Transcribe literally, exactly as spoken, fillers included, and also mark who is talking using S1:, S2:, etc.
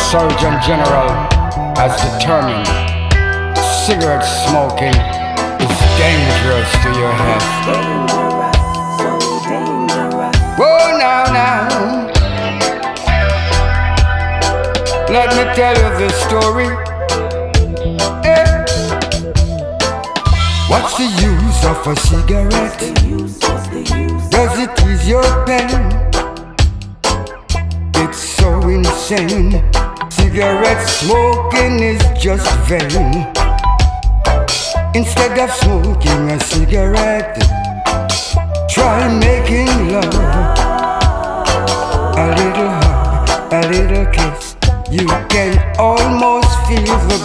S1: Surgeon General has determined cigarette smoking is dangerous to your health. Whoa, now, now. Let me tell you this story. Eh. What's the use of a cigarette? Does it ease your pain? It's so insane. Cigarette smoking is just vain. Instead of smoking a cigarette, try making love. A little hug, a little kiss. You can almost feel the